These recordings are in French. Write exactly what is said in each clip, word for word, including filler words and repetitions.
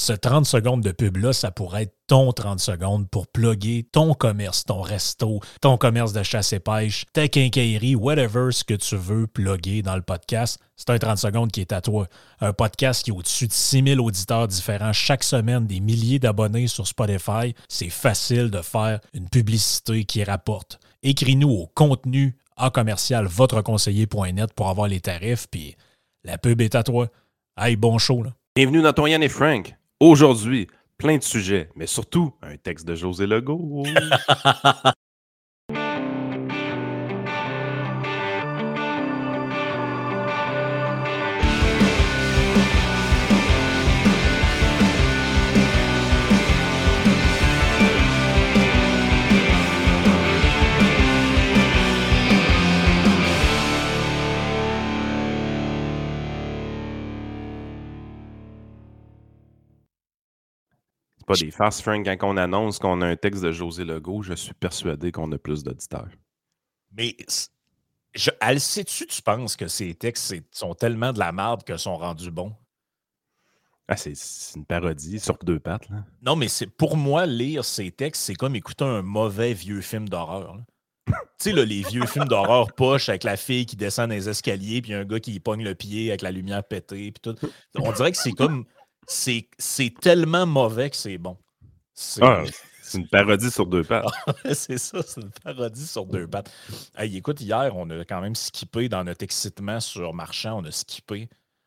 ce trente secondes de pub-là, ça pourrait être ton trente secondes pour plugger ton commerce, ton resto, ton commerce de chasse et pêche, ta quincaillerie, whatever ce que tu veux plugger dans le podcast. C'est un trente secondes qui est à toi. Un podcast qui est au-dessus de six mille auditeurs différents chaque semaine, des milliers d'abonnés sur Spotify. C'est facile de faire une publicité qui rapporte. Écris-nous au contenu à commercial votreconseiller point net pour avoir les tarifs, puis la pub est à toi. Hey, bon show, là. Bienvenue dans ton Yann et Frank. Aujourd'hui, plein de sujets, mais surtout un texte de José Legault. Pas des farces, Frank. Quand on annonce qu'on a un texte de José Legault, je suis persuadé qu'on a plus d'auditeurs. Mais je, elle sait-tu, tu penses que ces textes sont tellement de la merde qu'ils sont rendus bons? Ah, c'est, c'est une parodie sur deux pattes, là. Non, mais c'est pour moi, lire ces textes, c'est comme écouter un mauvais vieux film d'horreur. Tu sais, là, les vieux films d'horreur poche avec la fille qui descend dans les escaliers, puis un gars qui pogne le pied avec la lumière pétée, puis tout. On dirait que c'est comme... C'est, c'est tellement mauvais que c'est bon. C'est, ah, c'est une parodie sur deux pattes. c'est ça, c'est une parodie sur deux pattes. Hey, écoute, hier, on a quand même skippé dans notre excitement sur Marchand, on a skippé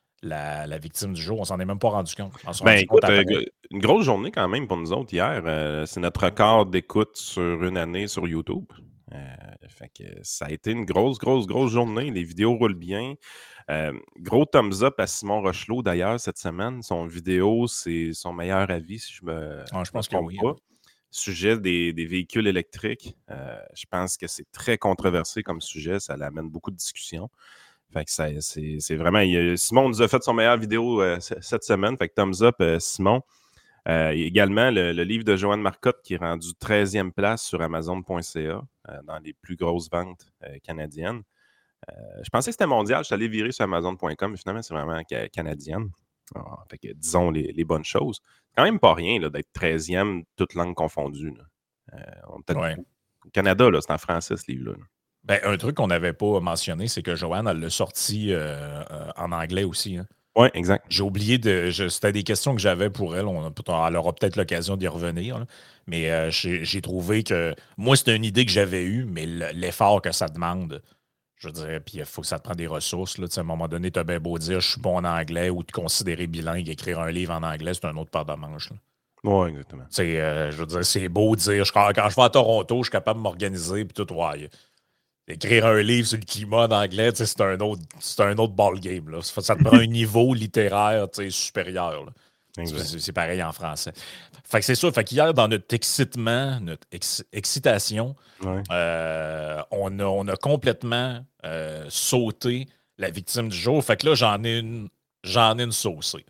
la, la victime du jour. On s'en est même pas rendu compte. Ben, écoute, euh, une grosse journée quand même pour nous autres hier. Euh, c'est notre record d'écoute sur une année sur YouTube. Euh, fait que ça a été une grosse, grosse, grosse journée. Les vidéos roulent bien. Euh, gros thumbs up à Simon Rochelot, d'ailleurs, cette semaine. Son vidéo, c'est son meilleur avis, si je me ah, je pense me trompe oui, pas. hein. Sujet des, des véhicules électriques. Euh, je pense que c'est très controversé comme sujet. Ça l'amène beaucoup de discussions. Fait que ça, c'est, c'est vraiment... Il, Simon nous a fait son meilleur vidéo euh, cette semaine. Fait que thumbs up, euh, Simon. Euh, également, le, le livre de Joanne Marcotte qui est rendu treizième place sur Amazon point c a euh, dans les plus grosses ventes euh, canadiennes. Euh, je pensais que c'était mondial. Je suis allé virer sur Amazon point com, mais finalement, c'est vraiment ca- canadienne. Alors, fait que, disons les, les bonnes choses. C'est quand même pas rien là, d'être treizième, toutes langues confondues. Là. Euh, on ouais. Au Canada, là, c'est en français, ce livre-là. Là. Ben, un truc qu'on n'avait pas mentionné, c'est que Joanne, elle l'a sorti euh, euh, en anglais aussi. Hein. Oui, exact. J'ai oublié de. Je, c'était des questions que j'avais pour elle. On a, elle aura peut-être l'occasion d'y revenir. Là. Mais euh, j'ai, j'ai trouvé que. Moi, c'était une idée que j'avais eue, mais l'effort que ça demande, je veux dire, puis il faut que ça te prenne des ressources. Là. À un moment donné, tu as bien beau dire je suis bon en anglais ou te considérer bilingue, écrire un livre en anglais, c'est un autre part de manche. Oui, exactement. Euh, je veux dire, c'est beau de dire je, quand, quand je vais à Toronto, je suis capable de m'organiser, puis tout, ouais. Écrire un livre sur le climat en anglais, c'est un autre, c'est un autre ballgame. Là. Ça te prend un niveau littéraire supérieur. Là. C'est, c'est pareil en français. Fait que c'est ça. Fait qu'hier, dans notre excitement, notre ex- excitation, ouais. euh, on, a, on a complètement euh, sauté la victime du jour. Fait que là, j'en ai une, j'en ai une saucée.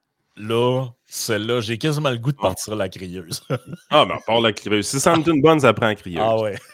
Là, celle-là, j'ai quasiment le goût de partir oh. la crieuse. ah, ben, part la crieuse. Si ça en est une bonne, ça prend la crieuse. Ah ouais.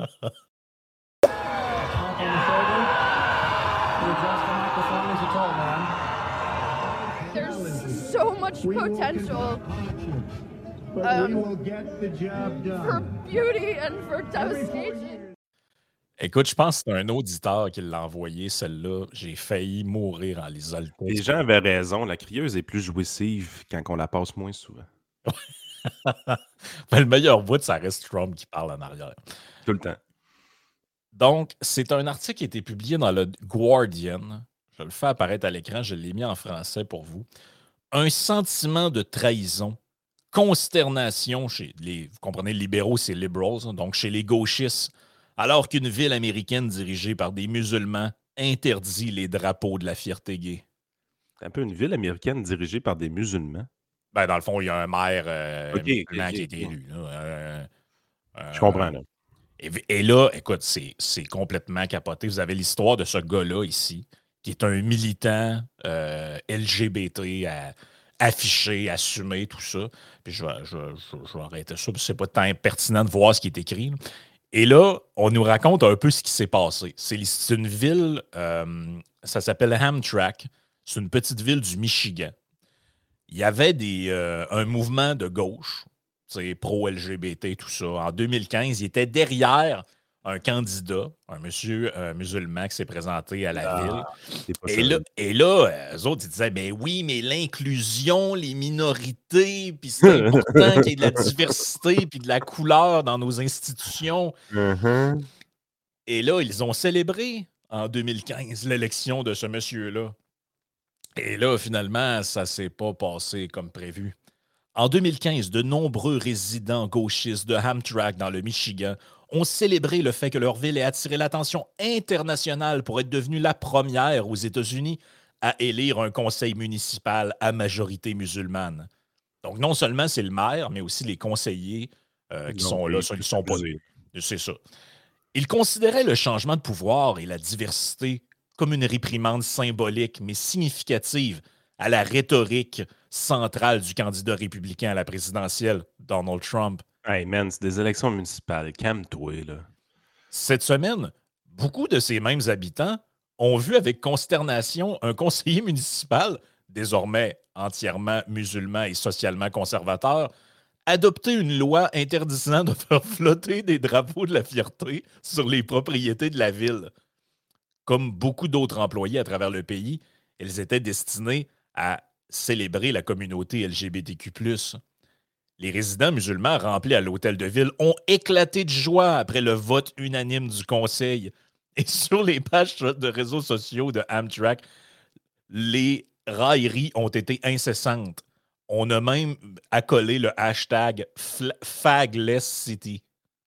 Potential um, for beauty and for devastation. Écoute, je pense que c'est un auditeur qui l'a envoyé, celle-là. J'ai failli mourir en lisant le texte. Les gens avaient raison. La crieuse est plus jouissive quand on la passe moins souvent. Mais le meilleur bout, ça reste Trump qui parle en arrière. Tout le temps. Donc, c'est un article qui a été publié dans le Guardian. Je le fais apparaître à l'écran. Je l'ai mis en français pour vous. Un sentiment de trahison, consternation chez les, vous comprenez, les libéraux, c'est liberals, hein, donc chez les gauchistes, alors qu'une ville américaine dirigée par des musulmans interdit les drapeaux de la fierté gay. C'est un peu une ville américaine dirigée par des musulmans. Ben, dans le fond, il y a un maire euh, okay, musulman okay, qui a été okay. élu. Là, euh, euh, Je comprends, là. Et, et là, écoute, c'est, c'est complètement capoté. Vous avez l'histoire de ce gars-là ici, qui est un militant euh, L G B T à, affiché, assumé, tout ça. Puis je vais, je, je, je vais arrêter ça, parce que c'est pas tant pertinent de voir ce qui est écrit. Là. Et là, on nous raconte un peu ce qui s'est passé. C'est, c'est une ville, euh, ça s'appelle Hamtramck. C'est une petite ville du Michigan. il y avait des, euh, un mouvement de gauche, pro-L G B T, tout ça. En deux mille quinze, il était derrière un candidat, un monsieur euh, musulman qui s'est présenté à la Ah, ville. t'es pas Et là, sérieux. et là, euh, eux autres, ils disaient, ben oui, mais l'inclusion, les minorités, puis c'est important qu'il y ait de la diversité puis de la couleur dans nos institutions. Mhm. Et là, ils ont célébré en deux mille quinze l'élection de ce monsieur-là. Et là, finalement, ça ne s'est pas passé comme prévu. En deux mille quinze, de nombreux résidents gauchistes de Hamtramck dans le Michigan ont célébré le fait que leur ville ait attiré l'attention internationale pour être devenue la première aux États-Unis à élire un conseil municipal à majorité musulmane. Donc, non seulement c'est le maire, mais aussi les conseillers euh, qui Non, sont oui, là. plus Ils sont pas. abusé. C'est ça. Ils considéraient le changement de pouvoir et la diversité comme une réprimande symbolique, mais significative à la rhétorique centrale du candidat républicain à la présidentielle, Donald Trump. Hey man, c'est des élections municipales. Calme-toi, là. Cette semaine, beaucoup de ces mêmes habitants ont vu avec consternation un conseiller municipal, désormais entièrement musulman et socialement conservateur, adopter une loi interdisant de faire flotter des drapeaux de la fierté sur les propriétés de la ville. Comme beaucoup d'autres employés à travers le pays, elles étaient destinées à célébrer la communauté L G B T Q plus. Les résidents musulmans remplis à l'hôtel de ville ont éclaté de joie après le vote unanime du conseil. Et sur les pages de réseaux sociaux de Amtrak, les railleries ont été incessantes. On a même accolé le hashtag Fla- Fagless City.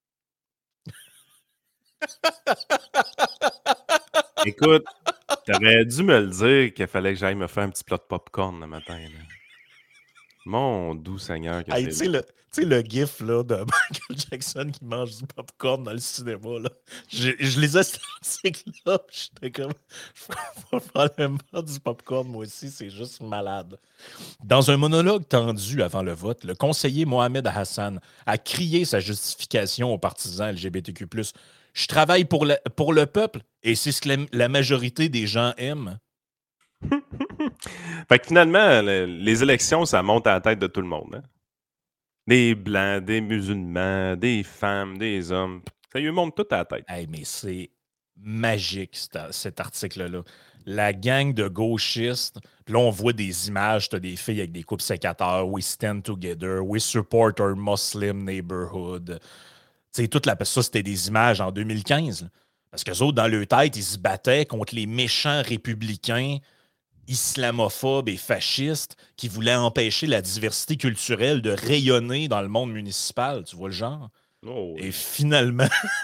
Écoute, t'aurais dû me le dire qu'il fallait que j'aille me faire un petit plat de popcorn le matin. Là. Mon doux Seigneur. Que Hey, c'est tu sais, le, tu sais, le gif là, de Michael Jackson qui mange du popcorn dans le cinéma, là. Je, je lisais cet article-là, puis j'étais comme, je vais probablement du popcorn, moi aussi, c'est juste malade. Dans un monologue tendu avant le vote, le conseiller Mohamed Hassan a crié sa justification aux partisans L G B T Q plus. Je travaille pour, la, pour le peuple et c'est ce que la, la majorité des gens aiment. Fait que finalement, le- les élections, ça monte à la tête de tout le monde. Hein? Des blancs, des musulmans, des femmes, des hommes. Ça lui monte tout à la tête. Hey, mais c'est magique, cet, cet article-là. La gang de gauchistes, puis là, on voit des images, t'as des filles avec des coupes sécateurs, We stand together, we support our Muslim neighborhood. Tu sais, toute la ça, c'était des images en deux mille quinze. Là. Parce qu'eux autres, dans leur tête, ils se battaient contre les méchants républicains islamophobes et fascistes qui voulaient empêcher la diversité culturelle de rayonner dans le monde municipal. Tu vois le genre? Oh, Et finalement,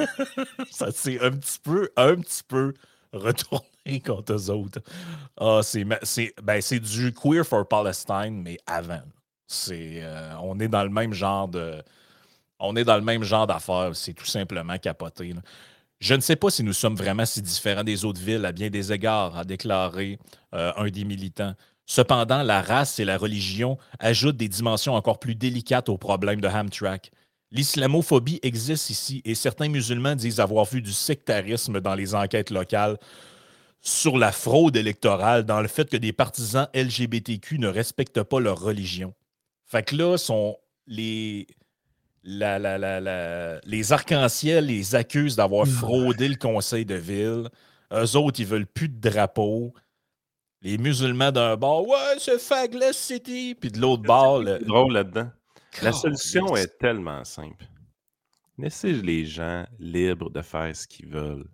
ça s'est un petit peu, un petit peu retourné contre eux autres. Ah, c'est, c'est, ben, c'est du Queer for Palestine, mais avant. C'est, euh, on est dans le même genre de... On est dans le même genre d'affaires. C'est tout simplement capoté. Là. Je ne sais pas si nous sommes vraiment si différents des autres villes à bien des égards, a déclaré euh, un des militants. Cependant, la race et la religion ajoutent des dimensions encore plus délicates au problème de Hamtramck. L'islamophobie existe ici et certains musulmans disent avoir vu du sectarisme dans les enquêtes locales sur la fraude électorale, dans le fait que des partisans L G B T Q ne respectent pas leur religion. Fait que là, sont les... La, la, la, la, les arcs-en-ciel les accusent d'avoir fraudé le conseil de ville. Eux autres, ils veulent plus de drapeau. Les musulmans d'un bord, ouais, c'est Fagless City. Puis de l'autre bord, le... c'est drôle là-dedans. La Oh, solution yes. est tellement simple. Laissez les gens libres de faire ce qu'ils veulent.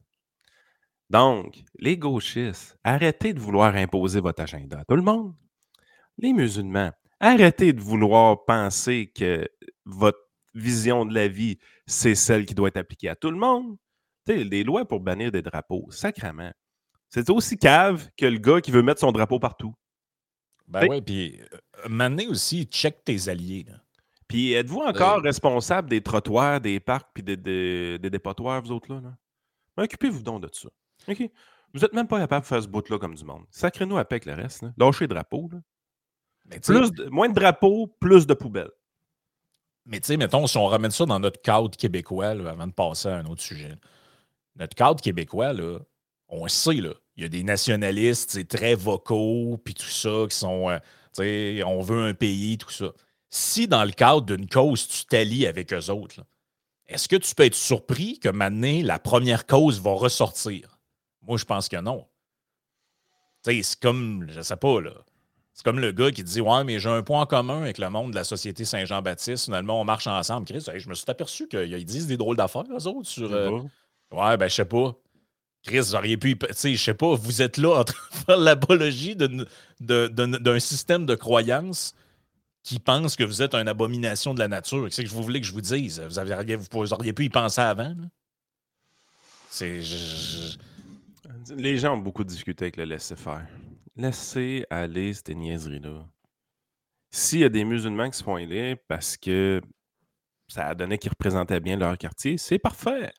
Donc, les gauchistes, arrêtez de vouloir imposer votre agenda à tout le monde. Les musulmans, arrêtez de vouloir penser que votre vision de la vie, c'est celle qui doit être appliquée à tout le monde. Tu sais, des lois pour bannir des drapeaux, sacrément. C'est aussi cave que le gars qui veut mettre son drapeau partout. Ben oui, puis euh, maintenant aussi, check tes alliés. Là. Puis êtes-vous encore Euh, responsable des trottoirs, des parcs puis des, des, des dépotoirs, vous autres là? là? Occupez-vous donc de ça. OK? Vous n'êtes même pas capable de faire ce bout-là comme du monde. Sacrez-nous à paix avec le reste. Là. Lâchez les drapeaux. Là. mais tu sais, Plus de- moins de drapeaux, plus de poubelles. mais tu sais, mettons, si on ramène ça dans notre cadre québécois, là, avant de passer à un autre sujet. Notre cadre québécois, là, on le sait, là, il y a des nationalistes c'est très vocaux, puis tout ça, qui sont euh, T'sais, on veut un pays, tout ça. Si dans le cadre d'une cause, tu t'allies avec eux autres, là, est-ce que tu peux être surpris que maintenant, la première cause va ressortir? Moi, je pense que non. T'sais, c'est comme, je sais pas, là. C'est comme le gars qui dit « Ouais, mais j'ai un point en commun avec le monde de la Société Saint-Jean-Baptiste. Finalement, on marche ensemble. » Chris, hey, je me suis aperçu qu'ils disent des drôles d'affaires, eux autres, sur... euh, Ouais, ben, je sais pas. Chris, vous auriez pu... Tu sais, je sais pas, vous êtes là en train de faire l'apologie d'une- de- d'un d'un système de croyance qui pense que vous êtes une abomination de la nature. Qu'est-ce que vous voulez que je vous dise? Vous, avez, vous auriez pu y penser avant, là? C'est... je- je- Les gens ont beaucoup discuté avec le laisser-faire. Laissez aller ces niaiseries-là. S'il y a des musulmans qui se font élire parce que ça a donné qu'ils représentaient bien leur quartier, c'est parfait.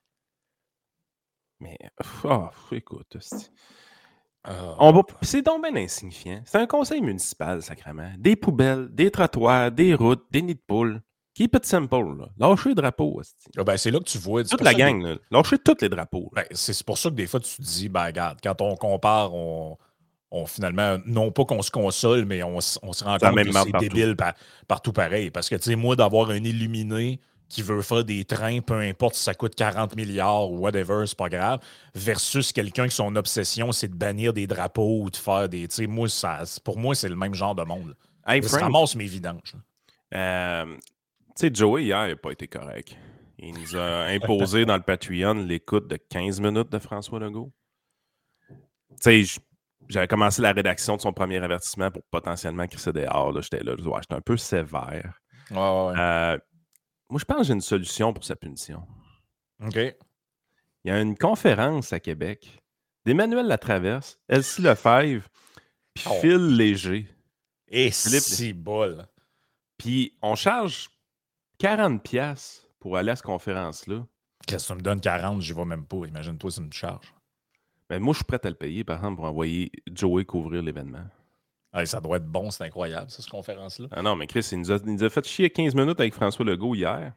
Mais, oh, écoute, c'est- Ah. on va- c'est donc bien insignifiant. C'est un conseil municipal, sacrément. Des poubelles, des trottoirs, des routes, des nids de poules. Keep it simple, là. Lâchez le drapeau, hostie. Ah ben, c'est là que tu vois... c'est Toute pour la ça que des- gang, là. Lâchez tous les drapeaux. là. ben, c'est c'est pour ça que des fois, tu te dis, ben, regarde, quand on compare, on, on finalement, non pas qu'on se console, mais on, s- on se rend C'est la compte même que merde c'est partout. débile par- partout pareil. Parce que, tu sais, moi, d'avoir un illuminé qui veut faire des trains, peu importe si ça coûte quarante milliards ou whatever, c'est pas grave, versus quelqu'un qui son obsession, c'est de bannir des drapeaux ou de faire des... Tu sais, moi, ça, pour moi, c'est le même genre de monde. Hey, Je Frank, ramasse mes vidanges. euh, tu sais, Joey, hier, il n'a pas été correct. Il nous a imposé dans le Patreon l'écoute de quinze minutes de François Legault. Tu sais, j- j'avais commencé la rédaction de son premier avertissement pour potentiellement crisser dehors. Là, j'étais là, je- ouais, j'étais un peu sévère. Ouais, ouais, ouais. Euh, moi, je pense que j'ai une solution pour sa punition. OK. Il y a une conférence à Québec d'Emmanuel Latraverse, Elsie Lefebvre, puis Oh. Phil Léger. Et Philippe- si bol. Puis on charge quarante piastres pour aller à cette conférence-là. Qu'est-ce que tu me donnes quarante, j'y vais même pas. Imagine-toi, c'est une charge. Ben, moi, je suis prêt à le payer, par exemple, pour envoyer Joey couvrir l'événement. Hey, ça doit être bon, c'est incroyable, ça, cette conférence-là. Ah non, mais Chris, il nous a, il nous a fait chier quinze minutes avec François Legault hier.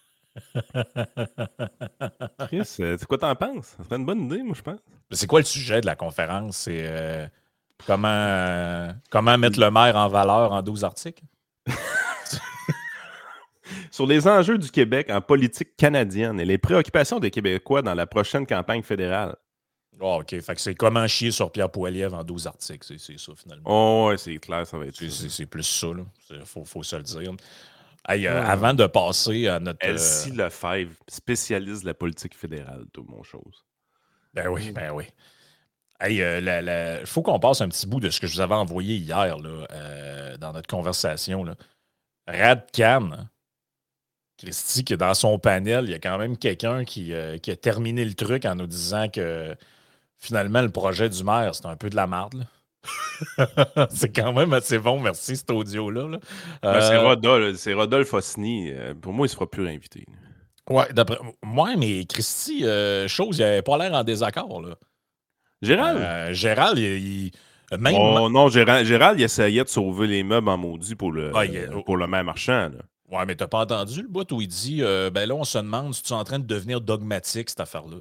Chris, euh, c'est quoi t'en penses? Ça serait une bonne idée, moi, je pense. C'est quoi le sujet de la conférence? C'est euh, comment, euh, comment mettre le maire en valeur en douze articles? Sur les enjeux du Québec en politique canadienne et les préoccupations des Québécois dans la prochaine campagne fédérale. Oh, OK. Fait que c'est comment chier sur Pierre Poilievre en douze articles. C'est, c'est ça, finalement. Oh, ouais, c'est clair, ça va être C'est, ça. c'est- c'est plus ça, là. Il faut, faut se le dire. Hey, euh, Ouais. Avant de passer à notre... euh, Elsie Lefebvre, spécialiste de la politique fédérale, tout mon chose. Ben oui, ben oui. Hey, euh, la- la- il faut qu'on passe un petit bout de ce que je vous avais envoyé hier là, euh, dans notre conversation. Là. Rad Khan, Christy, que dans son panel, il y a quand même quelqu'un qui, euh, qui a terminé le truc en nous disant que finalement, le projet du maire, c'est un peu de la marde. là. C'est quand même assez bon, merci, cet audio-là. là. Ben, c'est, Euh, Rodolphe, c'est Rodolphe Osni. Euh, pour moi, il ne se fera plus réinviter. ouais, d'après moi, mais Christy, euh, chose, il n'avait pas l'air en désaccord. Là. Gérald? Euh, Gérald, il, il- même. Oh non, Gérald, Gérald, il essayait de sauver les meubles en maudit pour le, Ah, il est- pour le même marchand. Là. Ouais, mais t'as pas entendu le bout où il dit euh, ben là, on se demande si tu es en train de devenir dogmatique, cette affaire-là.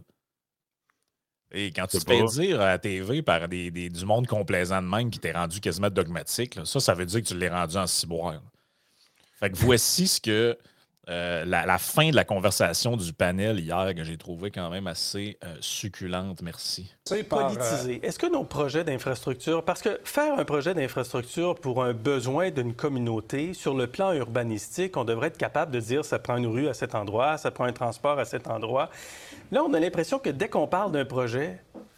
Et quand tu te C'est fais pas. dire à la T V par des, des- du monde complaisant de même qui t'est rendu quasiment dogmatique, là, ça, ça veut dire que tu l'es rendu en ciboire. là. Fait que voici ce que euh, la, la fin de la conversation du panel hier que j'ai trouvé quand même assez euh, succulente, merci. Politisé. Est-ce que nos projets d'infrastructure, parce que faire un projet d'infrastructure pour un besoin d'une communauté, sur le plan urbanistique, on devrait être capable de dire ça prend une rue à cet endroit, ça prend un transport à cet endroit. Là, on a l'impression que dès qu'on parle d'un projet,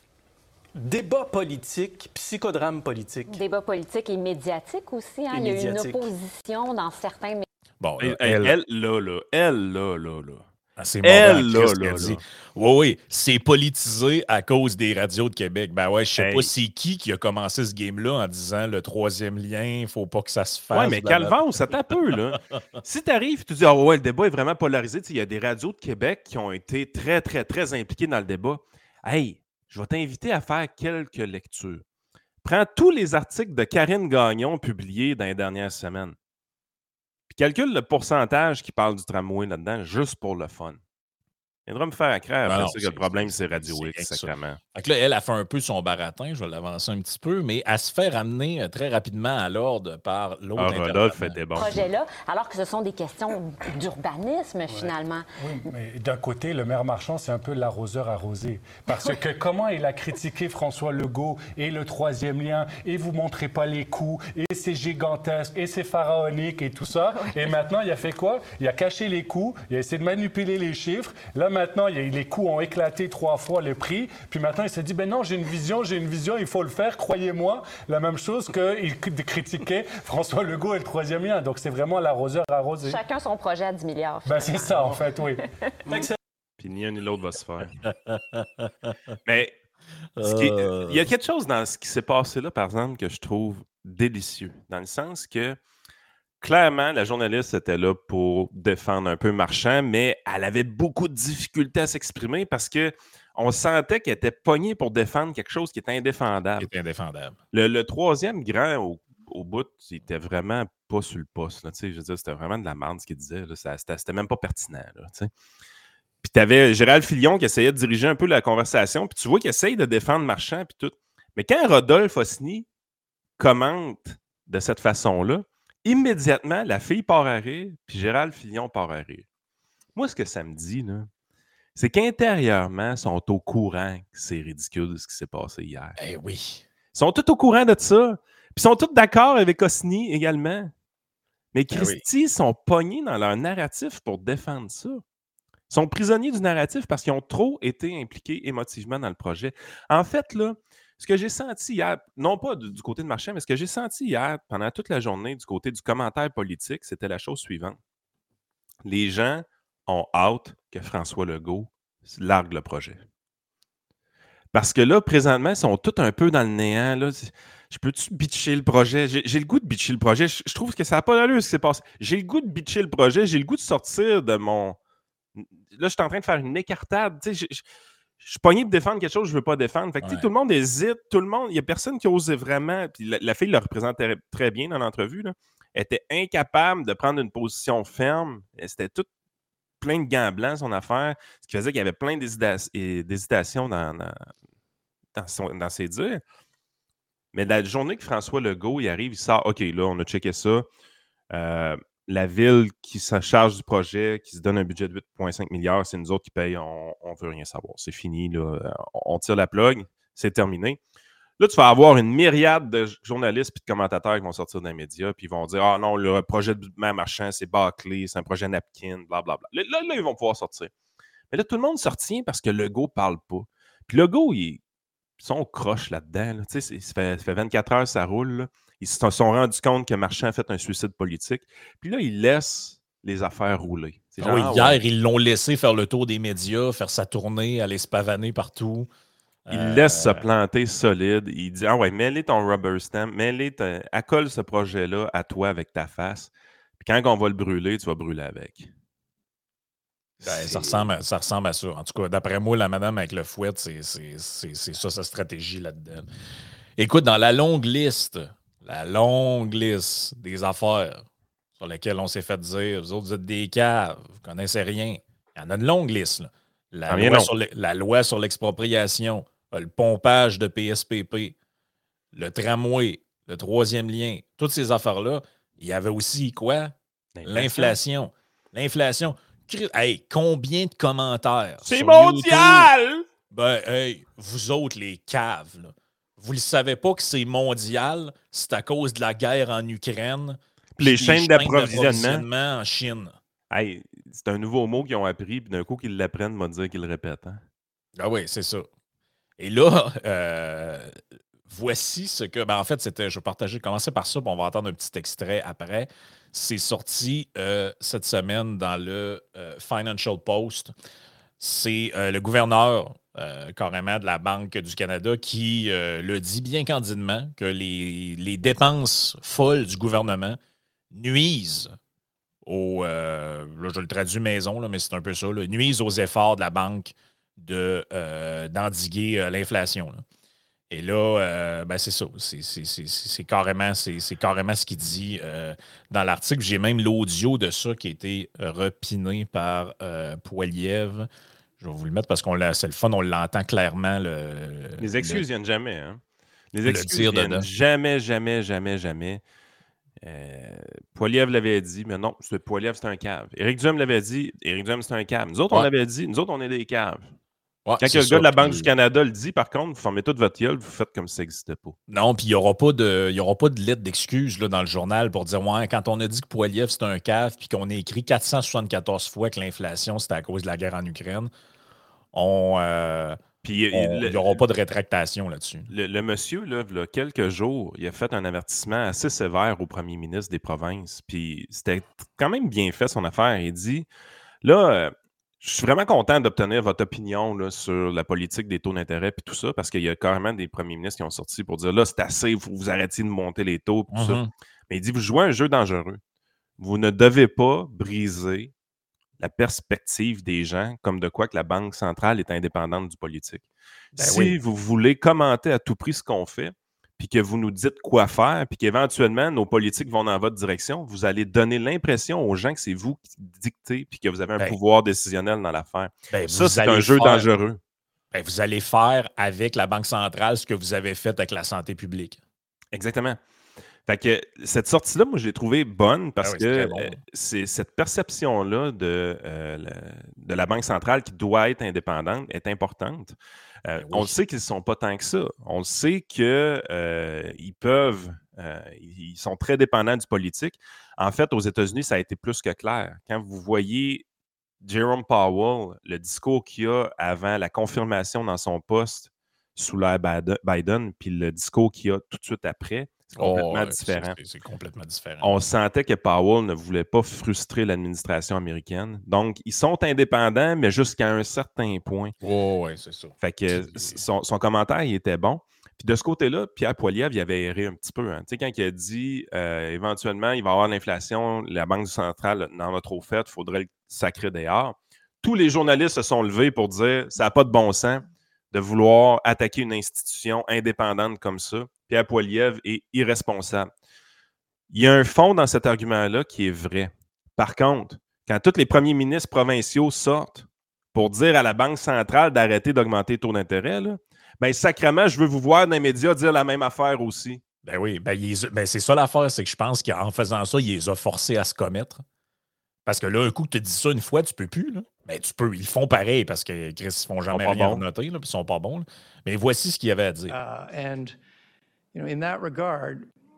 débat politique, psychodrame politique. Débat politique et médiatique aussi. Hein? Et Il y a eu une médiatique. opposition dans certains médias. Bon, Elle, là, elle, elle, là, là, elle, là, là, là. ah, c'est elle, mauvais en Christ là, qu'elle là, dit. là. Oui, oui, c'est politisé à cause des radios de Québec. Ben ouais, je sais Hey. pas c'est qui qui a commencé ce game-là en disant le troisième lien, faut pas que ça se fasse. Ouais, mais blablabla. Calvin, ça tape peu, là. Si t'arrives et tu dis, ah ouais, le débat est vraiment polarisé, tu sais, il y a des radios de Québec qui ont été très, très, très impliquées dans le débat. Hey, je vais t'inviter à faire quelques lectures. Prends tous les articles de Karine Gagnon publiés dans les dernières semaines. Puis calcule le pourcentage qui parle du tramway là-dedans, juste pour le fun. Il viendra me faire à craindre Ben après non, ça que c'est- le problème, c'est- c'est c'est Radio rien X, que ça. sacrément. Fait que là, elle a fait un peu son baratin, je vais l'avancer un petit peu, mais elle se fait ramener euh, très rapidement à l'ordre par l'autre Ah, Rodolphe intervenant. était bon. projet-là, alors que ce sont des questions d'urbanisme, finalement. Oui, mais d'un côté, le maire Marchand, c'est un peu l'arroseur arrosé. Parce que comment il a critiqué François Legault et le troisième lien, et vous montrez pas les coûts, et c'est gigantesque, et c'est pharaonique, et tout ça. Et maintenant, il a fait quoi? Il a caché les coûts, il a essayé de manipuler les chiffres. Là, maintenant, il y a, les coûts ont éclaté trois fois le prix. Puis maintenant, il s'est dit, ben non, j'ai une vision, j'ai une vision, il faut le faire, croyez-moi. La même chose qu'il critiquait François Legault et le troisième lien. Donc, c'est vraiment l'arroseur arrosé. Chacun son projet à dix milliards. Ben, c'est ça, en fait, oui. Puis ni un ni l'autre va se faire. Mais ce qui est- Euh, il y a quelque chose dans ce qui s'est passé là, par exemple, que je trouve délicieux. Dans le sens que, clairement, la journaliste était là pour défendre un peu Marchand, mais elle avait beaucoup de difficultés à s'exprimer parce que on sentait qu'elle était pognée pour défendre quelque chose qui était indéfendable. C'est indéfendable. Le, le troisième grand au, au bout, il était vraiment pas sur le poste. Là, tu sais, je veux dire, c'était vraiment de la merde ce qu'il disait. Là, ça- c'était, c'était même pas pertinent. Là, tu sais. Puis tu avais Gérald Filion qui essayait de diriger un peu la conversation. Puis tu vois qu'il essaye de défendre Marchand puis tout. Mais quand Rodolphe Osny commente de cette façon-là, immédiatement, la fille part à rire, puis Gérald Filion part à rire. Moi, ce que ça me dit, là, c'est qu'intérieurement, ils sont au courant que c'est ridicule ce qui s'est passé hier. Eh oui. Ils sont tous au courant de ça. Puis ils sont tous d'accord avec Osny également. Mais Ah oui. Christy sont pognés dans leur narratif pour défendre ça. Ils sont prisonniers du narratif parce qu'ils ont trop été impliqués émotivement dans le projet. En fait, là, ce que j'ai senti hier, non pas du, du côté de Marchand, mais ce que j'ai senti hier pendant toute la journée du côté du commentaire politique, c'était la chose suivante. Les gens ont hâte que François Legault largue le projet. Parce que là, présentement, ils sont tous un peu dans le néant. Là. Je peux-tu bitcher le projet? J'ai, j'ai le goût de bitcher le projet. Je, je trouve que ça n'a pas d'allure ce qui s'est passé. J'ai le goût de bitcher le projet. J'ai le goût de sortir de mon... Là, je suis en train de faire une écartade. Tu sais, je, je, je suis pogné de défendre quelque chose que je ne veux pas défendre. Fait que, tu sais, Ouais. tout le monde hésite. Tout le monde... Il n'y a personne qui osait vraiment... Puis la, la fille le représentait très bien dans l'entrevue. Là. Elle était incapable de prendre une position ferme. C'était tout plein de gants blancs, son affaire, ce qui faisait qu'il y avait plein d'hésita- et- d'hésitations dans, dans, dans, son- dans ses dires. Mais la journée que François Legault il arrive, il sort, OK, là, on a checké ça. Euh, la ville qui se charge du projet, qui se donne un budget de huit virgule cinq milliards, c'est nous autres qui payent, on ne veut rien savoir. C'est fini, là. On tire la plug, c'est terminé. Là, tu vas avoir une myriade de journalistes et de commentateurs qui vont sortir dans les médias puis ils vont dire « Ah non, le projet de maire Marchand, c'est bâclé, c'est un projet napkin, blablabla. » Là, là, là, ils vont pouvoir sortir. Mais là, tout le monde se retient parce que Legault ne parle pas. Puis Legault, il, ils sont croche là-dedans. Là. Tu sais, ça fait, ça fait vingt-quatre heures, ça roule. Là. Ils se sont rendus compte que Marchand a fait un suicide politique. Puis là, il laisse les affaires rouler. C'est Ah oui, genre, hier, ouais. ils l'ont laissé faire le tour des médias, faire sa tournée, aller se pavaner partout. Il Euh, laisse se planter solide. Il dit « Ah ouais, mets-les ton rubber stamp, mets-les, ta- accole ce projet-là à toi avec ta face. Puis quand on va le brûler, tu vas brûler avec. » Ben, C'est- ça, ressemble à, ça ressemble à ça. En tout cas, d'après moi, la madame avec le fouet, c'est, c'est, c'est, c'est ça sa stratégie là-dedans. Écoute, dans la longue liste, la longue liste des affaires sur lesquelles on s'est fait dire, vous autres, vous êtes des caves, vous ne connaissez rien. Il y en a une longue liste. Là. La, Ah, bien loi non. sur le- la loi sur l'expropriation, le pompage de P S P P, le tramway, le troisième lien, toutes ces affaires-là, il y avait aussi quoi? L'inflation. L'inflation. Cri- Hey, combien de commentaires? C'est sur mondial! YouTube? Ben, hey, vous autres, les caves, là. Vous ne le savez pas que c'est mondial, c'est à cause de la guerre en Ukraine. Puis les des chaînes d'approvisionnement. en Chine. Hey, c'est un nouveau mot qu'ils ont appris, puis d'un coup qu'ils l'apprennent, m'a dire qu'ils le répètent. Hein? Ah oui, c'est ça. Et là, euh, voici ce que. Ben en fait, c'était. Je vais partager, commencer par ça, puis on va entendre un petit extrait après. C'est sorti euh, cette semaine dans le euh, Financial Post. C'est euh, le gouverneur, euh, carrément, de la Banque du Canada qui euh, le dit bien candidement que les, les dépenses folles du gouvernement nuisent aux. Euh, là, je le traduis maison, là, mais c'est un peu ça, là, nuisent aux efforts de la banque de, euh, d'endiguer euh, l'inflation. Là. Et là, euh, ben c'est ça. C'est, c'est, c'est, c'est, carrément, c'est, c'est carrément ce qu'il dit euh, dans l'article. J'ai même l'audio de ça qui a été repiné par euh, Poilievre. Je vais vous le mettre parce qu'on l'a, c'est le fun, on l'entend clairement. Le, Les excuses le, viennent jamais. Hein? Les le excuses dire viennent dedans. jamais, jamais, jamais, jamais. Euh, Poilievre l'avait dit, mais non, c'est Poilievre, c'est un cave. Éric Duhem l'avait dit, Éric Duhem, c'est un cave. Nous autres, on Ouais. l'avait dit, nous autres, on est des caves. Ouais, Quand c'est le ça, gars de la puis- Banque du Canada le dit, par contre, vous formez toute votre gueule, vous faites comme si ça n'existait pas. Non, puis il n'y aura pas de, il y aura pas de lettre d'excuse là, dans le journal pour dire ouais, quand on a dit que Poilievre c'est un cave, puis qu'on a écrit quatre cent soixante-quatorze fois que l'inflation c'était à cause de la guerre en Ukraine, on, euh, Puis on- le, il n'y aura pas de rétractation là-dessus. le- le monsieur, là, il y a quelques jours, il a fait un avertissement assez sévère au premier ministre des provinces. Puis c'était quand même bien fait son affaire. Il dit là, euh, je suis vraiment content d'obtenir votre opinion là, sur la politique des taux d'intérêt et tout ça, parce qu'il y a carrément des premiers ministres qui ont sorti pour dire là, c'est assez, il faut que vous arrêtiez de monter les taux, pis tout ça. Mhm. Mais il dit vous jouez un jeu dangereux. Vous ne devez pas briser la perspective des gens comme de quoi que la Banque centrale est indépendante du politique. Ben si oui. vous voulez commenter à tout prix ce qu'on fait, puis que vous nous dites quoi faire, puis qu'éventuellement nos politiques vont dans votre direction, vous allez donner l'impression aux gens que c'est vous qui dictez, puis que vous avez un Ben, pouvoir décisionnel dans l'affaire. ben, Ça, vous c'est allez un jeu faire- dangereux. ben, vous allez faire avec la Banque centrale ce que vous avez fait avec la santé publique. Exactement. Fait que cette sortie-là, moi, je l'ai trouvée bonne parce Ah oui, c'est que très bon. euh, c'est cette perception-là de, euh, la, de la Banque centrale qui doit être indépendante est importante. Euh, Ben oui. On le sait qu'ils ne sont pas tant que ça. On le sait qu'ils euh, peuvent, euh, ils sont très dépendants du politique. En fait, aux États-Unis, ça a été plus que clair. Quand vous voyez Jerome Powell, le discours qu'il a avant la confirmation dans son poste sous l'ère Biden, Biden, puis le discours qu'il a tout de suite après, c'est complètement Oh, ouais, différent. c'est- C'est complètement différent. On sentait que Powell ne voulait pas frustrer l'administration américaine. Donc, ils sont indépendants, mais jusqu'à un certain point. Oh, ouais, c'est ça. Fait que C'est- son, son commentaire, il était bon. Puis de ce côté-là, Pierre Poilievre, il avait erré un petit peu. Hein. Tu sais, quand il a dit euh, éventuellement, il va y avoir l'inflation, la Banque centrale n'en a trop fait, il faudrait le sacrer dehors. Tous les journalistes se sont levés pour dire ça n'a pas de bon sens de vouloir attaquer une institution indépendante comme ça. Pierre Poilievre est irresponsable. Il y a un fond dans cet argument-là qui est vrai. Par contre, quand tous les premiers ministres provinciaux sortent pour dire à la Banque centrale d'arrêter d'augmenter les taux d'intérêt, là, ben sacrément, je veux vous voir dans les médias dire la même affaire aussi. Ben oui, ben, il les a- ben, c'est ça l'affaire, c'est que je pense qu'en faisant ça, il les a forcés à se commettre. Parce que là, un coup que tu dis ça une fois, tu peux plus. Là. Ben, tu peux. Ils le font pareil parce que Chris, ils font jamais pas rien bons. noter, là, puis ils sont pas bons. Là. Mais voici ce qu'il y avait à dire. Uh, and, you know, in that regard,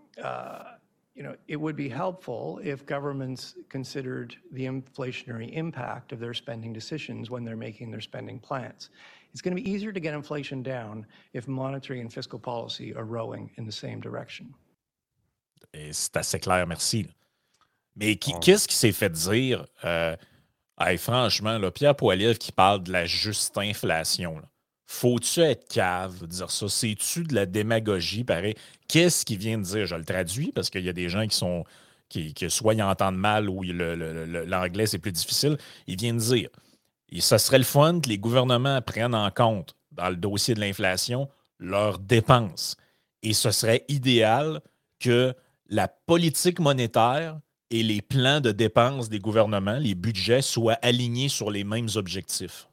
uh, you know, it would be helpful if governments considered the inflationary impact of their spending decisions when they're making their spending plans. It's going to be easier to get inflation down if monetary and fiscal policy are rowing in the same direction. Et c'est assez clair, merci. là. Mais qui- Ouais. qu'est-ce qui s'est fait dire? Euh, hey, franchement, là, Pierre Poilievre qui parle de la juste inflation. Là. Faut-tu être cave de dire ça? C'est-tu de la démagogie, pareil? Qu'est-ce qu'il vient de dire? Je le traduis parce qu'il y a des gens qui sont qui, qui soit ils entendent mal ou le- le- le- l'anglais c'est plus difficile. Il vient de dire et ce serait le fun que les gouvernements prennent en compte dans le dossier de l'inflation leurs dépenses. Et ce serait idéal que la politique monétaire et les plans de dépenses des gouvernements, les budgets, soient alignés sur les mêmes objectifs.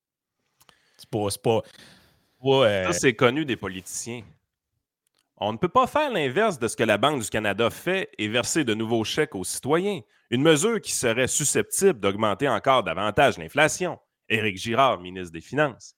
C'est pas. C'est pas, pas, euh, Ça, c'est connu des politiciens. On ne peut pas faire l'inverse de ce que la Banque du Canada fait et verser de nouveaux chèques aux citoyens. Une mesure qui serait susceptible d'augmenter encore davantage l'inflation. Éric Girard, ministre des Finances.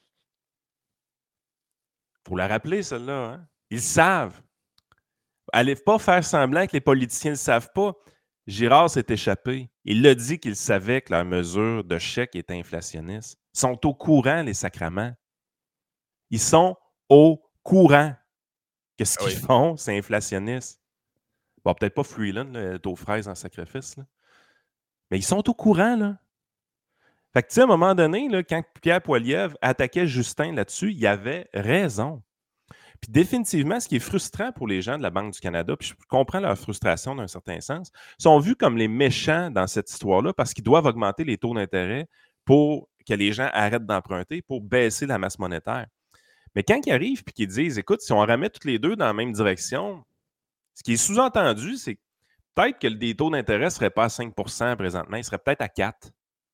Faut la rappeler, celle-là. Hein? Ils savent. Allez pas faire semblant que les politiciens ne le savent pas. Girard s'est échappé. Il a dit qu'il savait que la mesure de chèque était inflationniste. Ils sont au courant, les sacraments. Ils sont au courant que ce Ah qu'ils oui. font, c'est inflationniste. Bon, peut-être pas Freeland, le taux fraise en sacrifice, là. Mais ils sont au courant, là. Fait que, tu sais, à un moment donné, là, quand Pierre Poilievre attaquait Justin là-dessus, il avait raison. Puis définitivement, ce qui est frustrant pour les gens de la Banque du Canada, puis je comprends leur frustration d'un certain sens, sont vus comme les méchants dans cette histoire-là parce qu'ils doivent augmenter les taux d'intérêt pour que les gens arrêtent d'emprunter, pour baisser la masse monétaire. Mais quand ils arrivent et qu'ils disent, écoute, si on remet tous les deux dans la même direction, ce qui est sous-entendu, c'est peut-être que les taux d'intérêt ne seraient pas à cinq pour cent présentement, ils seraient peut-être à quatre.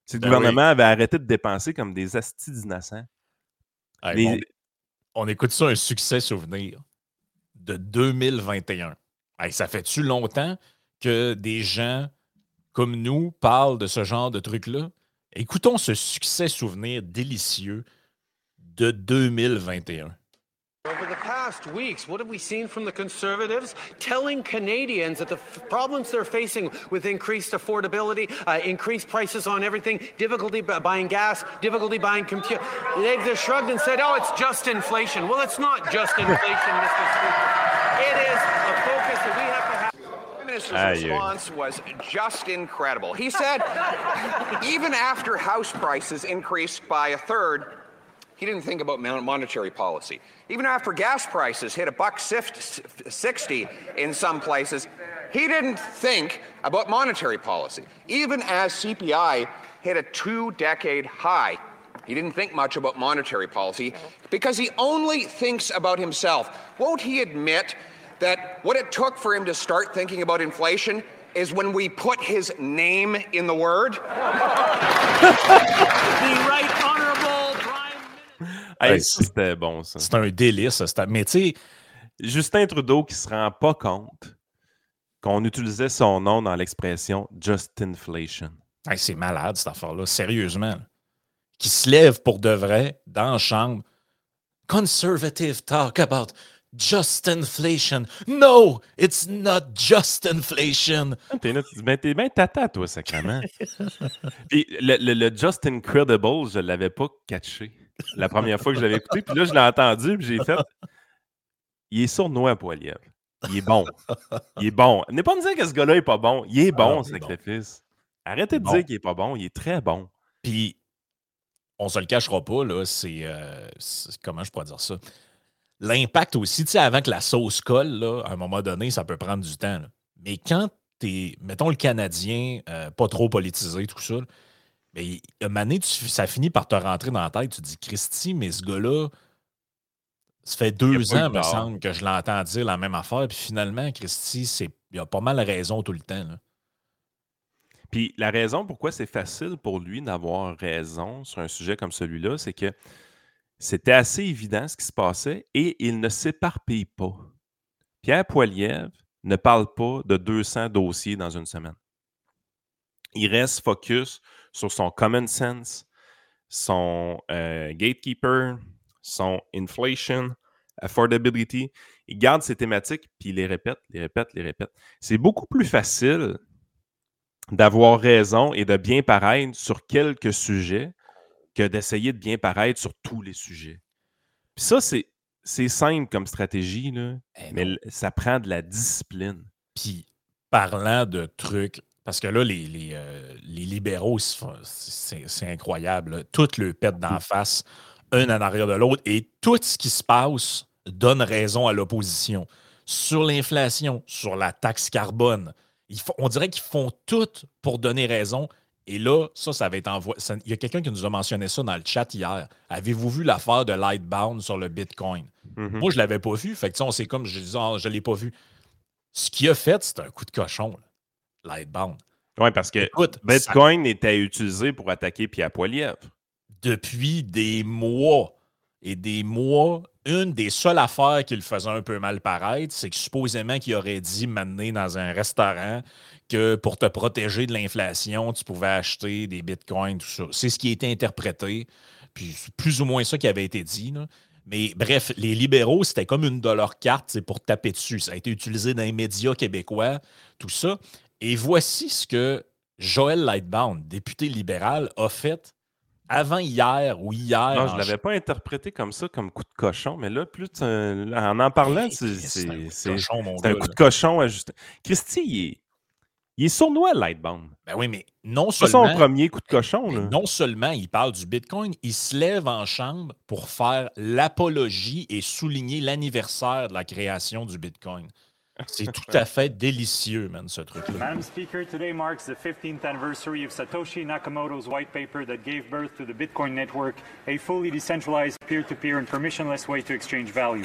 Si le Ben gouvernement oui. avait arrêté de dépenser comme des astis d'innocents. Hey, Les- bon, on écoute ça, un succès souvenir de deux mille vingt et un. Hey, ça fait-tu longtemps que des gens comme nous parlent de ce genre de truc-là? Écoutons ce succès souvenir délicieux de deux mille vingt et un. Over the past weeks, what have we seen from the Conservatives? Telling Canadians that the f- problems they're facing with increased affordability, uh, increased prices on everything, difficulty b- buying gas, difficulty buying computer. They've just shrugged and said, oh, it's just inflation. Well, it's not just inflation, Mister Speaker. It is a focus that we have to have. The minister's Aye, aye. response was just incredible. He said, even after house prices increased by a third, he didn't think about mon- monetary policy. Even after gas prices hit a buck sixty in some places, he didn't think about monetary policy. Even as C P I hit a two-decade high, he didn't think much about monetary policy because he only thinks about himself. Won't he admit that what it took for him to start thinking about inflation is when we put his name in the word? The right honorable Brian Hey, Hey, c'était bon, ça. C'est un délice. c'est- Mais tu sais, Justin Trudeau qui se rend pas compte qu'on utilisait son nom dans l'expression « just inflation hey, c'est malade cette affaire-là, sérieusement. là. Qui se lève pour de vrai dans la chambre. Conservative talk about just inflation. No, it's not just inflation. ». T'es là, tu dis, ben, t'es bien tata, toi, sacrément. Puis le, le- le Just Incredible, je l'avais pas catché la première fois que je l'avais écouté. Puis là, je l'ai entendu, puis j'ai fait « Il est sournois, Poilievre. Il est bon. Il est bon. » N'est pas me dire que ce gars-là est pas bon. Il est bon, Ah, il est sacrifice. Arrêtez de Bon. dire qu'il est pas bon. Il est très bon. Puis, on se le cachera pas, là, c'est, euh, c'est- comment je pourrais dire ça? L'impact aussi, tu sais, avant que la sauce colle, là, à un moment donné, ça peut prendre du temps. là. Mais quand t'es, mettons le Canadien, euh, pas trop politisé, tout ça, là, mais à un moment donné, tu- ça finit par te rentrer dans la tête. Tu te dis, Christy, mais ce gars-là, ça fait Il a deux pas eu ans, me tort. semble, que je l'entends dire la même affaire. Puis finalement, Christy, c'est, il a pas mal raison tout le temps. là. Puis la raison pourquoi c'est facile pour lui d'avoir raison sur un sujet comme celui-là, c'est que c'était assez évident ce qui se passait et il ne s'éparpille pas. Pierre Poilievre ne parle pas de deux cents dossiers dans une semaine. Il reste focus sur son common sense, son euh, gatekeeper, son inflation, affordability. Il garde ses thématiques puis il les répète, les répète, les répète. C'est beaucoup plus facile d'avoir raison et de bien paraître sur quelques sujets que d'essayer de bien paraître sur tous les sujets. Puis ça, c'est, c'est simple comme stratégie, là, Eh mais non. l- ça prend de la discipline. Puis, parlant de trucs, parce que là, les, les, euh, les libéraux, ils se font- c'est c'est incroyable. là. Tout le pète d'en face, un en arrière de l'autre, et tout ce qui se passe donne raison à l'opposition. Sur l'inflation, sur la taxe carbone, ils font- on dirait qu'ils font tout pour donner raison. Et là, ça, ça va être envoyé. ça- Il y a quelqu'un qui nous a mentionné ça dans le chat hier. Avez-vous vu l'affaire de Lightbound sur le Bitcoin? Mhm. Moi, je ne l'avais pas vu. Fait que, tu sais, on sait comme je disais, ah, je ne l'ai pas vu. Ce qu'il a fait, c'est un coup de cochon, là. Lightbound. Oui, parce que Écoute, ça- Bitcoin était utilisé pour attaquer Pierre Poilievre. depuis des mois et des mois, une des seules affaires qui le faisait un peu mal paraître, c'est que supposément qu'il aurait dit m'amener dans un restaurant que pour te protéger de l'inflation, tu pouvais acheter des bitcoins, tout ça. C'est ce qui a été interprété, puis c'est plus ou moins ça qui avait été dit. là. Mais bref, les libéraux, c'était comme une de leurs cartes c'est pour taper dessus. Ça a été utilisé dans les médias québécois, tout ça. Et voici ce que Joël Lightbound, député libéral, a fait avant hier ou hier. Non, en je ne l'avais pas interprété comme ça, comme coup de cochon, mais là, plus tu- en en parlant, Hey, c'est, c'est un coup de c'est- cochon, mon c'est un gars, coup de là. cochon à Justin. Christy, il est, il est sournois, Lightbound. Ben oui, mais non C'est pas seulement, son premier coup de cochon. mais Là. non seulement il parle du Bitcoin, il se lève en chambre pour faire l'apologie et souligner l'anniversaire de la création du Bitcoin. C'est tout à fait délicieux, man, ce truc-là. Madam Speaker, today marks the fifteenth anniversary of Satoshi Nakamoto's white paper that gave birth to the Bitcoin network, a fully decentralized peer-to-peer and permissionless way to exchange value.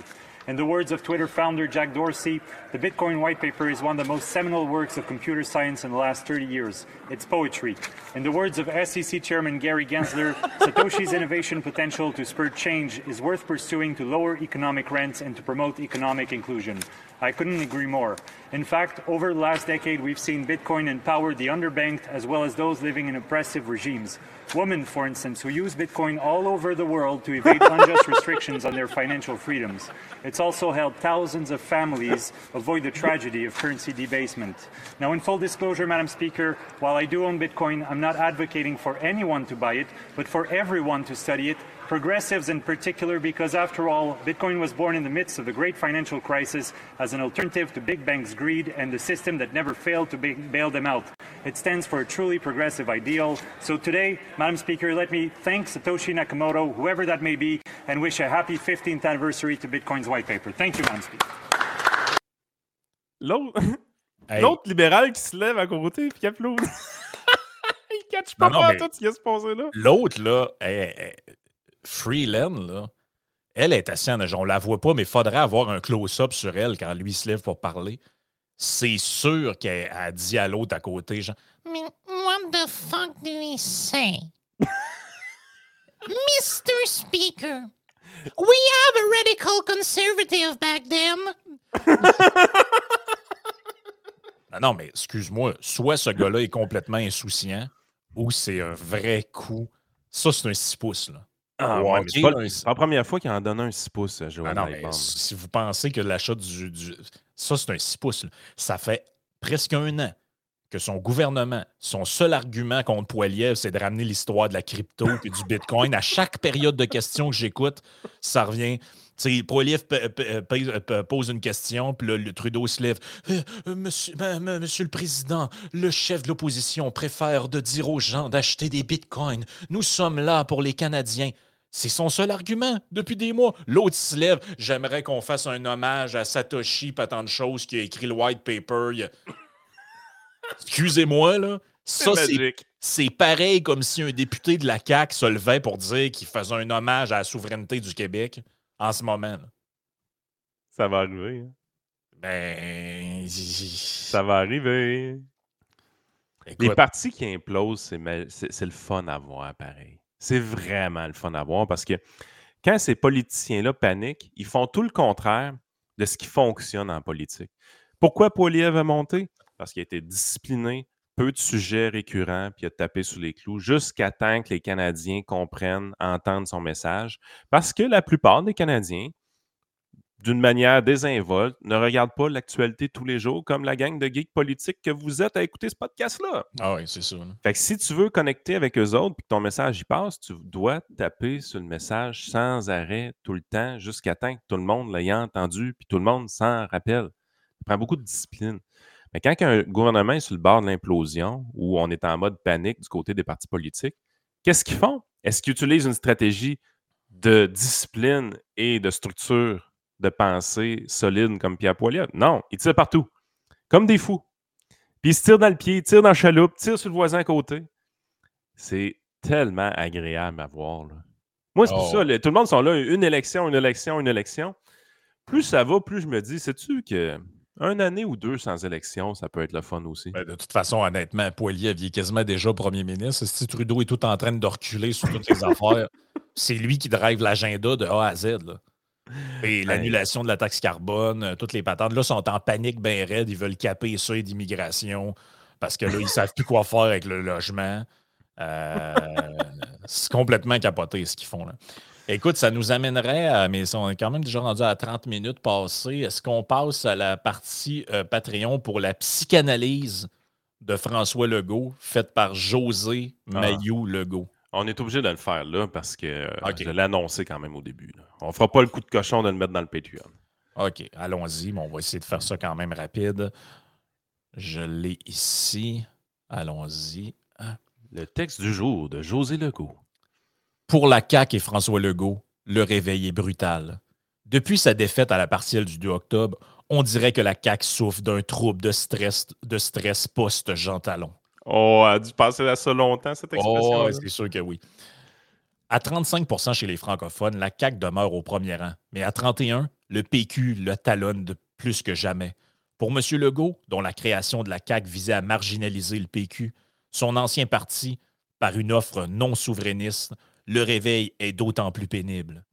In the words of Twitter founder Jack Dorsey, the Bitcoin white paper is one of the most seminal works of computer science in the last thirty years. It's poetry. In the words of S E C Chairman Gary Gensler, Satoshi's innovation potential to spur change is worth pursuing to lower economic rents and to promote economic inclusion. I couldn't agree more. In fact, over the last decade, we've seen Bitcoin empower the underbanked as well as those living in oppressive regimes. Women, for instance, who use Bitcoin all over the world to evade unjust restrictions on their financial freedoms. It's also helped thousands of families avoid the tragedy of currency debasement. Now, in full disclosure, Madam Speaker, while I do own Bitcoin, I'm not advocating for anyone to buy it, but for everyone to study it, progressives in particular, because after all, Bitcoin was born in the midst of the great financial crisis as an alternative to big banks' greed and the system that never failed to bail them out. It stands for a truly progressive ideal. So today, Madam Speaker, let me thank Satoshi Nakamoto, whoever that may be, and wish a happy fifteenth anniversary to Bitcoin's white paper. Thank you, Madam Speaker. L'autre, Hey. l'autre libéral qui se lève à côté et qui applaudit. Il catch pas Non, non, pas mais- tout ce qui est supposé là. L'autre, là, elle- elle- Freeland, là, elle est assise en âge. On la voit pas, mais il faudrait avoir un close-up sur elle quand lui se lève pour parler. C'est sûr qu'elle a dit à l'autre à côté, genre, Mais what the fuck did he say? Mister Speaker, we have a radical conservative back then. non, non, mais excuse-moi, soit ce gars-là est complètement insouciant, ou c'est un vrai coup. Ça, c'est un six pouces, là. Ah, Au ouais, mais hockey, c'est pas, là, c'est pas la première fois qu'il en donne un six pouces à Ah Joël non, mais Lightbound. si vous pensez que l'achat du, du- Ça, c'est un six pouces. Là. Ça fait presque un an que son gouvernement, son seul argument contre Poilievre, c'est de ramener l'histoire de la crypto et du Bitcoin. À chaque période de questions que j'écoute, ça revient. Tu sais, Poilievre p- p- p- p- pose une question, puis là, le Trudeau se lève. Euh, euh, monsieur, ben, ben, monsieur le Président, le chef de l'opposition préfère de dire aux gens d'acheter des Bitcoins. Nous sommes là pour les Canadiens. C'est son seul argument depuis des mois. L'autre se lève. J'aimerais qu'on fasse un hommage à Satoshi, pas tant de choses, qui a écrit le white paper. Il a- Excusez-moi, là. Ça, C'est c'est, magique. c'est pareil comme si un député de la C A Q se levait pour dire qu'il faisait un hommage à la souveraineté du Québec en ce moment. Là. Ça va arriver. hein. Ben. Ça va arriver. Les Écoute, partis qui implosent, c'est, ma- c'est- c'est le fun à voir, pareil. C'est vraiment le fun à voir parce que quand ces politiciens-là paniquent, ils font tout le contraire de ce qui fonctionne en politique. Pourquoi Poilievre a monté? Parce qu'il a été discipliné, peu de sujets récurrents, puis il a tapé sous les clous jusqu'à temps que les Canadiens comprennent, entendent son message. Parce que la plupart des Canadiens, d'une manière désinvolte, ne regardent pas l'actualité tous les jours comme la gang de geeks politiques que vous êtes à écouter ce podcast-là. Ah oui, c'est ça. là. Fait que si tu veux connecter avec eux autres et que ton message y passe, tu dois taper sur le message sans arrêt tout le temps jusqu'à temps que tout le monde l'ait entendu puis tout le monde s'en rappelle. Ça prend beaucoup de discipline. Mais quand un gouvernement est sur le bord de l'implosion ou on est en mode panique du côté des partis politiques, qu'est-ce qu'ils font? Est-ce qu'ils utilisent une stratégie de discipline et de structure de pensée solide comme Pierre Poilievre? Non, ils tirent partout, comme des fous. Puis ils se tirent dans le pied, ils tirent dans la chaloupe, ils tirent sur le voisin à côté. C'est tellement agréable à voir. Là. Moi, c'est pour Oh. ça, là, tout le monde sont là, une élection, une élection, une élection. Plus ça va, plus je me dis, sais-tu que un année ou deux sans élection, ça peut être le fun aussi. Ben, de toute façon, honnêtement, Poilievre, il est quasiment déjà premier ministre. Si Trudeau est tout en train de reculer sur toutes ses affaires, c'est lui qui drive l'agenda de A à Z. Là. Et l'annulation de la taxe carbone, euh, toutes les patentes, là, sont en panique bien raide. Ils veulent caper les seuils d'immigration parce que là, ils ne savent plus quoi faire avec le logement. Euh, c'est complètement capoté ce qu'ils font. Là. Écoute, ça nous amènerait à. Mais on est quand même déjà rendu à trente minutes passées. Est-ce qu'on passe à la partie euh, Patreon pour la psychanalyse de François Legault, faite par José Ah. Mailloux Legault? On est obligé de le faire là parce que euh, Ok. je l'ai annoncé quand même au début. Là. On fera pas le coup de cochon de le mettre dans le Patreon. OK, allons-y. Mais on va essayer de faire ça quand même rapide. Je l'ai ici. Allons-y. Ah. Le texte du jour de José Legault. Pour la C A Q et François Legault, le réveil est brutal. Depuis sa défaite à la partielle du deux octobre, on dirait que la C A Q souffre d'un trouble de stress, de stress post-Jean Talon. Oh, elle a dû passer à ça longtemps, cette expression. Oh, c'est sûr que oui. À trente-cinq pour cent chez les francophones, la C A Q demeure au premier rang. Mais à trente et un pour cent, le P Q le talonne de plus que jamais. Pour M. Legault, dont la création de la C A Q visait à marginaliser le P Q, son ancien parti, par une offre non souverainiste, le réveil est d'autant plus pénible.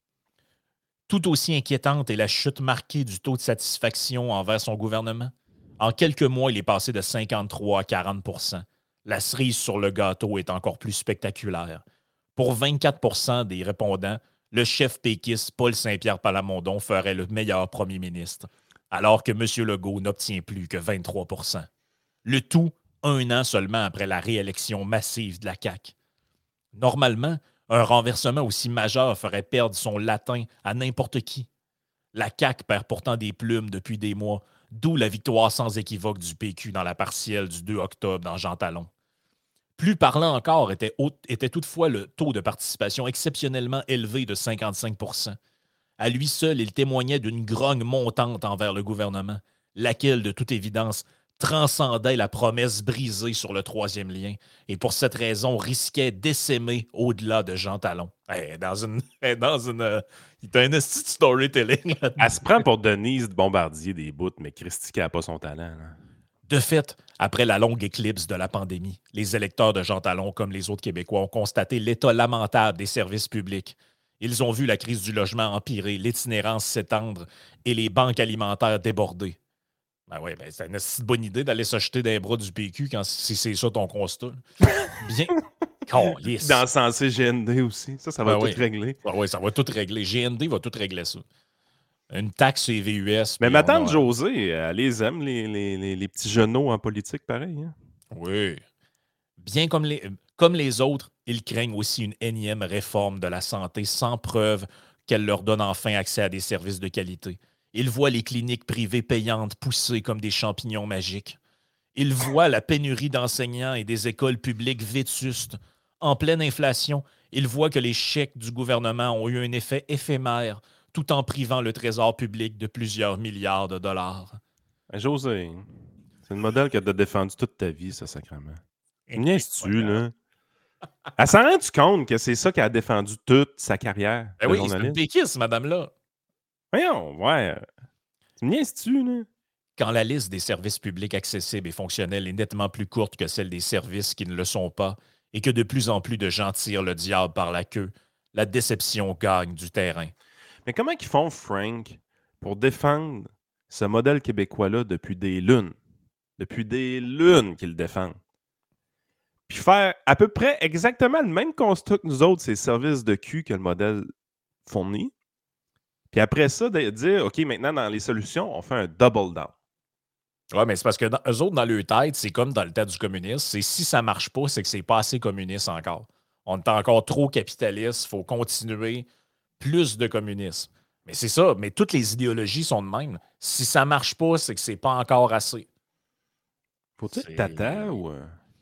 Tout aussi inquiétante est la chute marquée du taux de satisfaction envers son gouvernement. En quelques mois, il est passé de cinquante-trois à quarante pour cent. La cerise sur le gâteau est encore plus spectaculaire. Pour vingt-quatre pour cent des répondants, le chef péquiste Paul Saint-Pierre Plamondon ferait le meilleur premier ministre, alors que M. Legault n'obtient plus que vingt-trois pour cent. Le tout un an seulement après la réélection massive de la C A Q. Normalement, un renversement aussi majeur ferait perdre son latin à n'importe qui. La C A Q perd pourtant des plumes depuis des mois, d'où la victoire sans équivoque du P Q dans la partielle du deux octobre dans Jean Talon. Plus parlant encore était, était toutefois le taux de participation exceptionnellement élevé de cinquante-cinq pour cent. À lui seul, il témoignait d'une grogne montante envers le gouvernement, laquelle, de toute évidence, transcendait la promesse brisée sur le troisième lien et pour cette raison risquait d'essaimer au-delà de Jean Talon. Hey, dans une, dans une, euh, il a un esti de storytelling. Elle se prend pour Denise de Bombardier des bouts, mais Christy qui n'a pas son talent. Là. De fait, après la longue éclipse de la pandémie, les électeurs de Jean Talon, comme les autres Québécois, ont constaté l'état lamentable des services publics. Ils ont vu la crise du logement empirer, l'itinérance s'étendre et les banques alimentaires déborder. Ben oui, ben c'est une bonne idée d'aller s'acheter des bras du P Q quand si c'est ça ton constat. Bien. Calisse. Dans le sensé G N D aussi. Ça, ça va ben tout oui. régler. Ben oui, ça va tout régler. G N D va tout régler ça. Une taxe sur les V U S. Mais ma tante a... Josée, elle les aime, les, les, les, les petits genoux en politique, pareil. Hein? Oui. Bien comme les, comme les autres, ils craignent aussi une énième réforme de la santé sans preuve qu'elle leur donne enfin accès à des services de qualité. Ils voient les cliniques privées payantes pousser comme des champignons magiques. Ils voient la pénurie d'enseignants et des écoles publiques vétustes. En pleine inflation, ils voient que les chèques du gouvernement ont eu un effet éphémère tout en privant le trésor public de plusieurs milliards de dollars. José, c'est le modèle que tu as défendu toute ta vie, ça, sacrément. Niaise-tu, là? Elle s'en rend compte que c'est ça qu'elle a défendu toute sa carrière? Ben oui, c'est une péquiste, madame-là. Voyons, ouais. Niaise-tu, là? Quand la liste des services publics accessibles et fonctionnels est nettement plus courte que celle des services qui ne le sont pas et que de plus en plus de gens tirent le diable par la queue, la déception gagne du terrain. Mais comment ils font, Frank, pour défendre ce modèle québécois-là depuis des lunes? Depuis des lunes qu'ils le défendent. Puis faire à peu près exactement le même constat que nous autres, ces services de cul que le modèle fournit. Puis après ça, de dire, OK, maintenant, dans les solutions, on fait un double down. Oui, mais c'est parce que dans, eux autres, dans leur tête, c'est comme dans le temps du communisme, c'est si ça ne marche pas, c'est que c'est pas assez communiste encore. On est encore trop capitaliste, il faut continuer plus de communisme. Mais c'est ça, mais toutes les idéologies sont de même. Si ça ne marche pas, c'est que c'est pas encore assez. Faut-il tata ou...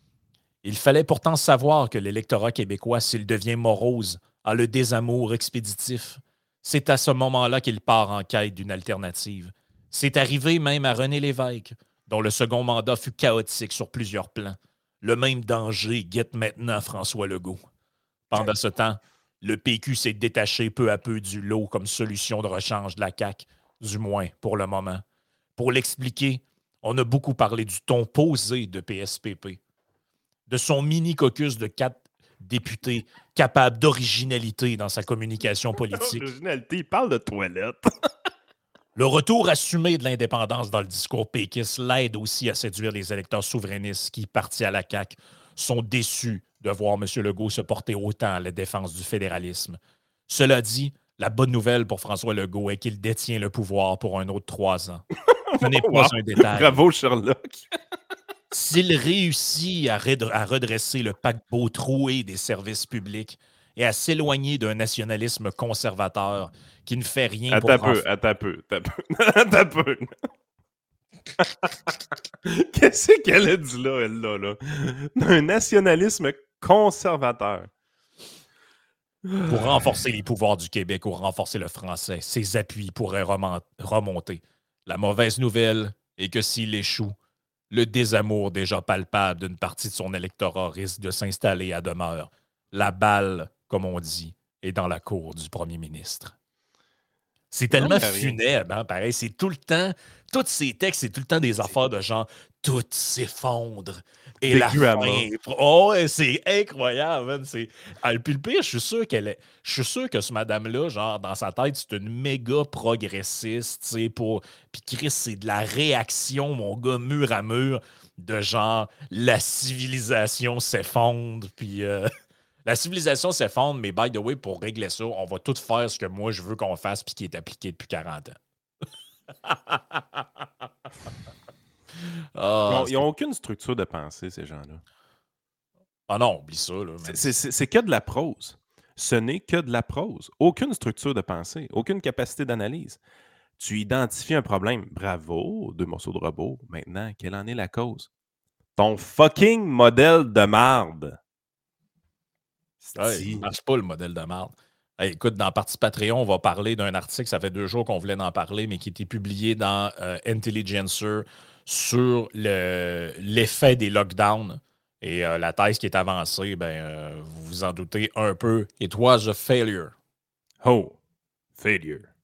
Il fallait pourtant savoir que l'électorat québécois, s'il devient morose, a le désamour expéditif. C'est à ce moment-là qu'il part en quête d'une alternative. C'est arrivé même à René Lévesque, dont le second mandat fut chaotique sur plusieurs plans. Le même danger guette maintenant François Legault. Pendant ce temps, le P Q s'est détaché peu à peu du lot comme solution de rechange de la C A Q, du moins pour le moment. Pour l'expliquer, on a beaucoup parlé du ton posé de P S P P, de son mini-caucus de quatre députés capable d'originalité dans sa communication politique. Originalité, il parle de toilette. Le retour assumé de l'indépendance dans le discours péquiste l'aide aussi à séduire les électeurs souverainistes qui, partis à la C A Q, sont déçus de voir M. Legault se porter autant à la défense du fédéralisme. Cela dit, la bonne nouvelle pour François Legault est qu'il détient le pouvoir pour un autre trois ans. Ce n'est pas wow. un détail. Bravo, Sherlock. S'il réussit à, redre- à redresser le paquebot troué des services publics et à s'éloigner d'un nationalisme conservateur qui ne fait rien attends pour... Peu, renf- attends un peu, attends un peu, attends un peu. Qu'est-ce qu'elle a dit là, elle, là, là? Un nationalisme conservateur. Pour renforcer les pouvoirs du Québec ou renforcer le français, ses appuis pourraient remont- remonter. La mauvaise nouvelle est que s'il échoue, le désamour déjà palpable d'une partie de son électorat risque de s'installer à demeure. La balle, comme on dit, est dans la cour du premier ministre. C'est tellement Non, mais rien. funèbre, hein, pareil. C'est tout le temps, tous ces textes, c'est tout le temps des affaires de genre, tout s'effondre. Et Big la drama. fin. Oh, ouais, c'est incroyable, man. C'est... Ah, puis le pire, je suis sûr qu'elle est. Je suis sûr que ce madame-là, genre, dans sa tête, c'est une méga progressiste, tu sais, pour. Puis Chris, c'est de la réaction, mon gars, mur à mur, de genre, la civilisation s'effondre, puis. euh, La civilisation s'effondre, mais by the way, pour régler ça, on va tout faire ce que moi je veux qu'on fasse puis qui est appliqué depuis quarante ans. Ah, Ils n'ont aucune structure de pensée, ces gens-là. Ah non, oublie ça. Là, c'est, c'est, c'est, c'est que de la prose. Ce n'est que de la prose. Aucune structure de pensée, aucune capacité d'analyse. Tu identifies un problème. Bravo, deux morceaux de robot. Maintenant, quelle en est la cause? Ton fucking modèle de marde. Ouais, il ne marche pas le modèle de marde. Hey, écoute, dans Partie Patreon, on va parler d'un article, ça fait deux jours qu'on voulait en parler, mais qui était publié dans euh, Intelligencer sur le, l'effet des lockdowns. Et euh, la thèse qui est avancée, ben, euh, vous vous en doutez un peu. It was a failure. Oh, failure.